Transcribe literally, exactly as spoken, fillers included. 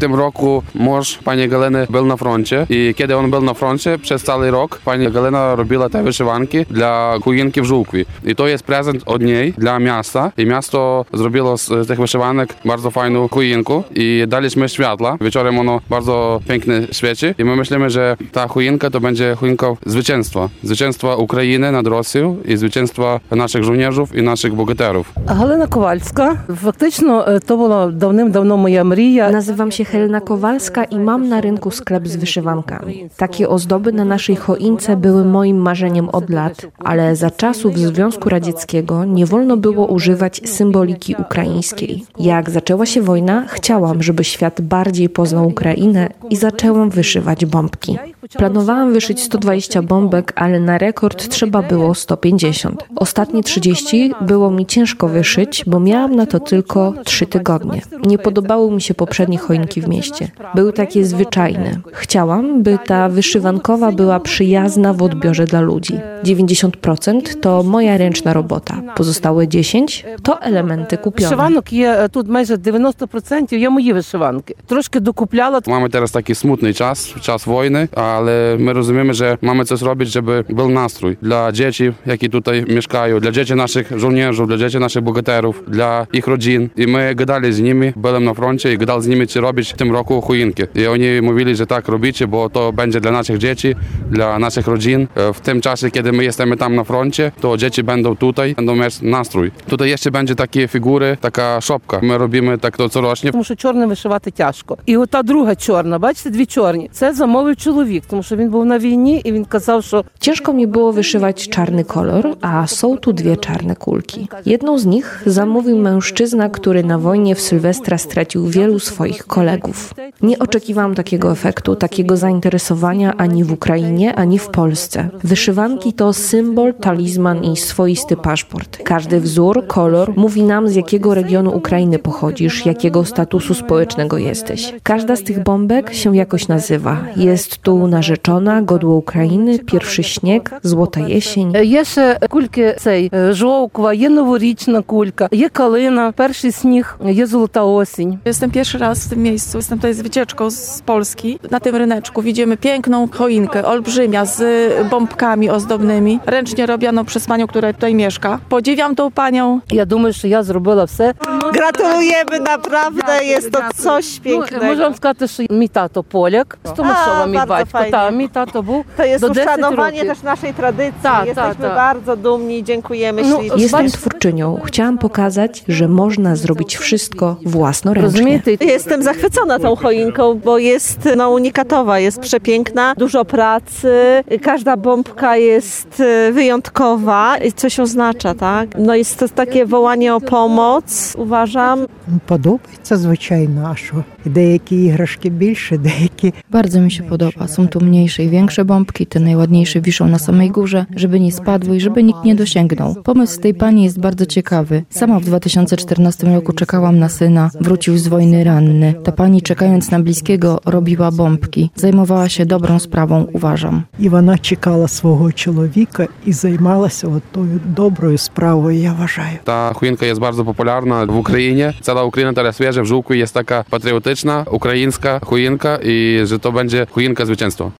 tym roku mąż pani Galeny był na froncie i kiedy on był na froncie, przez cały rok pani Galena robiła te wyszywanki dla choinki w Żółkwi. I to jest prezent od niej dla miasta. I miasto zrobiło z tych wyszywanek bardzo fajną choinkę i daliśmy światła. Wieczorem ono bardzo pięknie świeci i my myślimy, że ta choinka to będzie choinka zwycięstwa. Zwycięstwa Ukrainy nad Rosją i zwycięstwa naszych żołnierzów i naszych bohaterów. Галина Ковальська. Фактично, то була давним-давно моя мрія. Nazywam się Helena Kowalska i mam na rynku sklep z wyszywankami. Takie ozdoby na naszej choince były moim marzeniem od lat, ale za czasów Związku Radzieckiego nie wolno było używać symboliki ukraińskiej. Jak zaczęła się wojna, chciałam, żeby świat bardziej poznał Ukrainę i zaczęłam wyszywać bombki. Planowałam wyszyć sto dwadzieścia bombek, ale na rekord trzeba było sto pięćdziesiąt. Ostatnie trzydzieści było mi ciężko wyszyć, bo miałam na to tylko trzy tygodnie. Nie podobały mi się poprzednie choinki w mieście. Były takie zwyczajne. Chciałam, by ta wyszywankowa była przyjazna w odbiorze dla ludzi. dziewięćdziesiąt procent to moja ręczna robota. Pozostałe dziesięć procent to elementy kupione. Вишиванок є тут майже дев'яносто відсотків є мої вишиванки. Трошки докупляла. Mamy teraz taki smutny czas, czas wojny, ale my rozumiemy, że mamy coś robić, żeby był nastrój dla dzieci, jakie tutaj mieszkają, dla dzieci naszych żołnierzy, dla dzieci naszych bohaterów, dla ich rodzin. I my gadali z nimi, byłem na froncie i gadali z nimi, czy robić w tym roku choinki. I oni mówili, że tak robicie, bo to będzie dla naszych dzieci, dla naszych rodzin. W tym czasie, kiedy my jesteśmy tam na froncie, to dzieci będą tutaj, będą mieć nastrój. Tutaj jeszcze będzie takie figury, taka szopka. My robimy tak to corocznie. Тому що чорне вишивати тяжко. І ота друга чорна, бачите, дві чорні. Це замовив чоловік, тому що він був на війні і він казав, що Ciężko mi było wyszywać czarny kolor, a są tu dwie czarne kulki. Jedną z nich zamówił mężczyzna, który na wojnie w Sylwestra stracił wielu swoich kolegów. Nie oczekiwałam takiego efektu, takiego zainteresowania ani w Ukrainie, ani w Polsce. Wyszywanki to symbol, talizman i swoisty paszport. Każdy wzór, kolor mówi nam, z jakiego regionu Ukrainy pochodzisz, jakiego statusu społecznego jesteś. Każda z tych bombek się jakoś nazywa. Jest tu narzeczona, godło Ukrainy, pierwszy śnieg, złota jesień. є ще кульки цей жовква, є новорічна кулька, є калина, перший сніг, є золота осінь. Jestem pierwszy raz w tym miejscu, jestem tutaj z wycieczką z Polski. Na tym ryneczku widzimy piękną choinkę, olbrzymia, z bombkami ozdobnymi, ręcznie robioną przez panią, która tutaj mieszka. Podziwiam tą panią. Я думаю, що я зробила все. Gratulujemy, naprawdę jest to coś Ну, pięknego. можу вам сказати, що мій тато поляк, з Томашова А, мій bardzo батько. fajnie. Та, мій тато був To jest до десять uszanowanie років. też naszej tradycji. Tak, Jesteśmy tak, tak. bardzo dumni i dziękujemy No, ślicznie. Jestem twórczynią. Chciałam pokazać, że można zrobić wszystko własnoręcznie. Розумієте? Jestem zachwycona tą choinką, bo jest no, unikatowa, jest przepiękna, dużo pracy, każda bombka jest e, wyjątkowa i coś oznacza, tak? No jest to takie wołanie o pomoc, uważam. Подобається, звичайно, а що деякі іграшки більше, деякі Bardzo mi się podoba. Są tu mniejsze i większe bombki, te najładniejsze wiszą na samej górze, żeby nie spadły i żeby nikt nie dosięgnął. Pomysł tej pani jest bardzo ciekawy. Sama w dwa tysiące czternastym roku czekałam na syna, wrócił z wojny ranny. Ta pani, czekając na bliskiego, robiła bombki. Zajmowała się dobrą sprawą, uważam. і вона чекала свого чоловіка і займалася от тою доброю справою, я вважаю. Ta choinka jest bardzo popularna w Ukrainie. Cała Ukraina teraz wie, że w Żółkwi jest taka patriotyczna, ukraińska choinka i że to będzie choinka zwycięstwa.